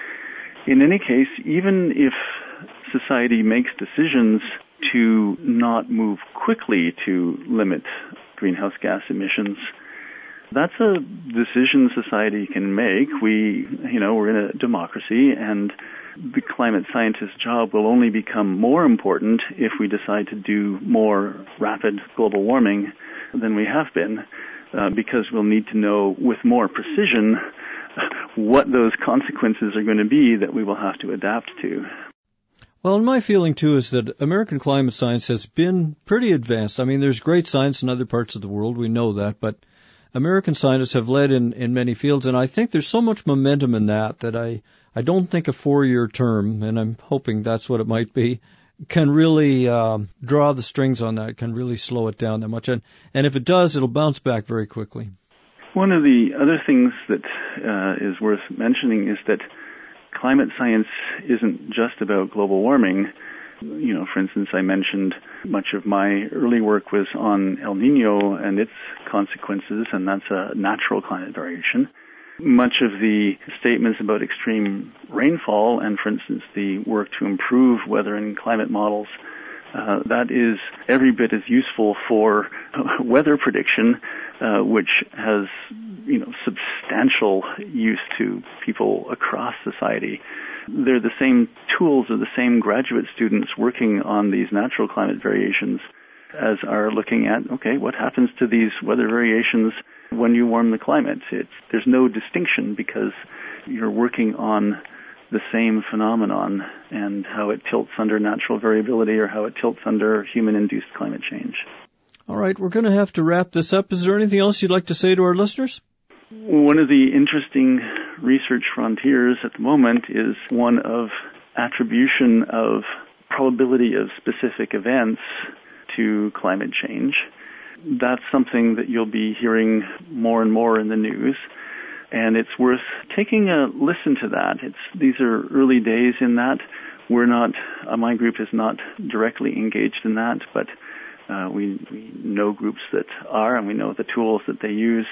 Speaker 7: In any case, even if society makes decisions to not move quickly to limit greenhouse gas emissions, that's a decision society can make. We're in a democracy, and the climate scientist's job will only become more important if we decide to do more rapid global warming than we have been, because we'll need to know with more precision what those consequences are going to be that we will have to adapt to.
Speaker 4: Well, my feeling, too, is that American climate science has been pretty advanced. I mean, there's great science in other parts of the world, we know that, but American scientists have led in many fields, and I think there's so much momentum in that I don't think a 4-year term, and I'm hoping that's what it might be, can really draw the strings on that, can really slow it down that much. And if it does, it'll bounce back very quickly.
Speaker 7: One of the other things that is worth mentioning is that climate science isn't just about global warming. For instance, I mentioned much of my early work was on El Nino and its consequences, and that's a natural climate variation. Much of the statements about extreme rainfall and, for instance, the work to improve weather and climate models, that is every bit as useful for weather prediction, which has, substantial use to people across society. They're the same tools of the same graduate students working on these natural climate variations as are looking at, what happens to these weather variations when you warm the climate? There's no distinction because you're working on the same phenomenon and how it tilts under natural variability or how it tilts under human-induced climate change.
Speaker 4: All right, we're going to have to wrap this up. Is there anything else you'd like to say to our listeners?
Speaker 7: One of the interesting research frontiers at the moment is one of attribution of probability of specific events to climate change. That's something that you'll be hearing more and more in the news, and it's worth taking a listen to that. These are early days in that. We're not, my group is not directly engaged in that, but we know groups that are, and we know the tools that they use.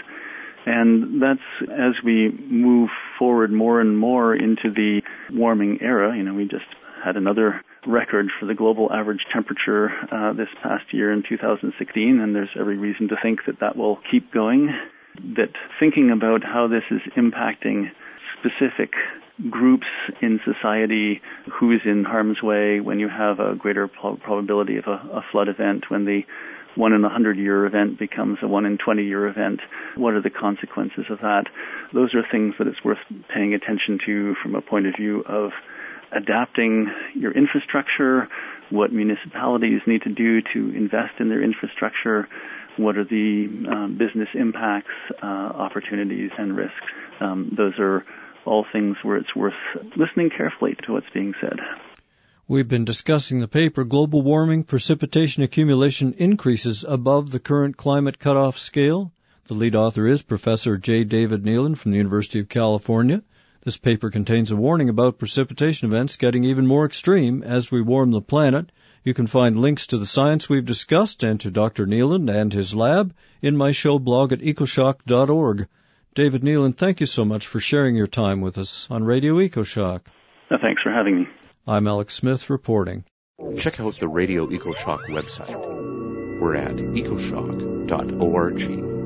Speaker 7: And that's as we move forward more and more into the warming era. We just had another record for the global average temperature this past year in 2016, and there's every reason to think that that will keep going. That thinking about how this is impacting specific groups in society, who is in harm's way when you have a greater probability of a flood event, when the 1 in 100-year event becomes a 1 in 20-year event. What are the consequences of that? Those are things that it's worth paying attention to from a point of view of adapting your infrastructure, what municipalities need to do to invest in their infrastructure, what are the business impacts, opportunities, and risks. Those are all things where it's worth listening carefully to what's being said.
Speaker 4: We've been discussing the paper, Global Warming, Precipitation Accumulation Increases Above the Current Climate Cutoff Scale. The lead author is Professor J. David Nealon from the University of California. This paper contains a warning about precipitation events getting even more extreme as we warm the planet. You can find links to the science we've discussed and to Dr. Nealon and his lab in my show blog at ecoshock.org. David Nealon, thank you so much for sharing your time with us on Radio EcoShock.
Speaker 7: Thanks for having me.
Speaker 4: I'm Alex Smith reporting.
Speaker 5: Check out the Radio EcoShock website. We're at ecoshock.org.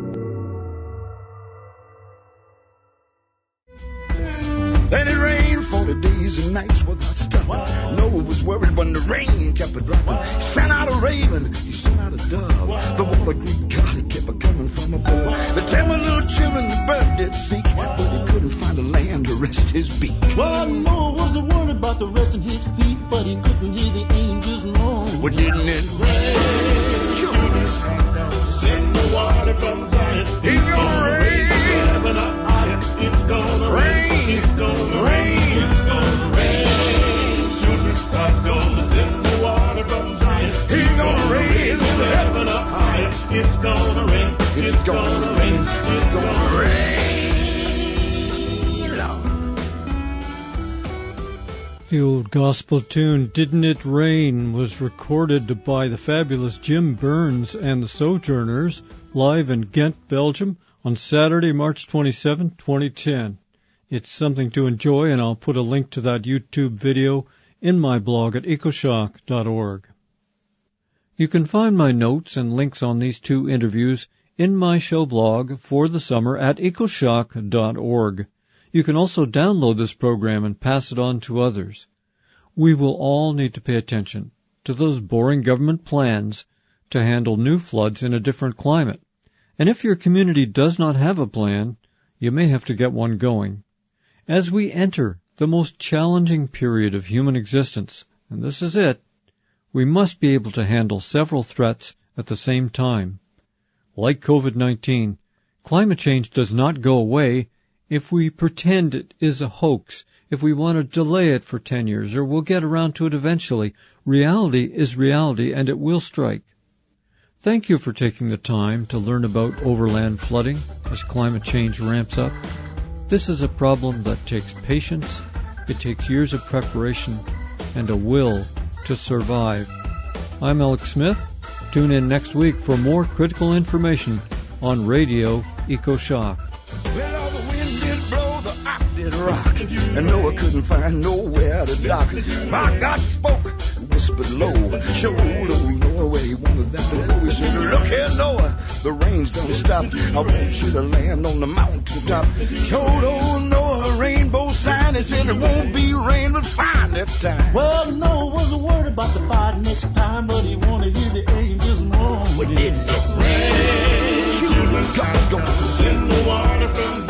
Speaker 2: Then it rained 40 days and nights without stopping. Noah was worried when the rain kept a dropping. He sent out a raven, he sent out a dove. The water grew God, it kept a coming from above. The 10 little children the bird did seek, but he couldn't find a land to rest his beak.
Speaker 3: Well, Noah wasn't worried about the resting his feet, but he couldn't hear the angels moan.
Speaker 2: Well, didn't it rain? Sure.
Speaker 3: Send the water from Zion.
Speaker 2: It's gonna rain.
Speaker 3: Heaven up higher. It's gonna rain. It's gonna rain. It's gonna rain. Children, God's gonna send the water from Zion.
Speaker 2: He's gonna rain.
Speaker 3: Heaven up higher. It's gonna rain.
Speaker 2: It's gonna rain. It's gonna rain.
Speaker 4: The old gospel tune, Didn't It Rain, was recorded by the fabulous Jim Burns and the Sojourners live in Ghent, Belgium on Saturday, March 27, 2010. It's something to enjoy, and I'll put a link to that YouTube video in my blog at ecoshock.org. You can find my notes and links on these two interviews in my show blog for the summer at ecoshock.org. You can also download this program and pass it on to others. We will all need to pay attention to those boring government plans to handle new floods in a different climate. And if your community does not have a plan, you may have to get one going. As we enter the most challenging period of human existence, and this is it, we must be able to handle several threats at the same time. Like COVID-19, climate change does not go away if we pretend it is a hoax, if we want to delay it for 10 years, or we'll get around to it eventually. Reality is reality, and it will strike. Thank you for taking the time to learn about overland flooding as climate change ramps up. This is a problem that takes patience, it takes years of preparation, and a will to survive. I'm Alex Smith. Tune in next week for more critical information on Radio EcoShock.
Speaker 2: Well, all the wind did blow, the ark did rock, and Noah couldn't find nowhere to dock. My God spoke, whispered low, showed old Noah where he wanted that to go. He said, look here, Noah, the rains don't stop. I want you to land on the mountaintop. Showed old Noah a rainbow sign. He said, it won't be rain, but fine that time.
Speaker 3: Well, Noah wasn't worried about the fire next time, but he wanted to hear the angels moan.
Speaker 2: Well, didn't it rain? God's gonna
Speaker 3: send the water from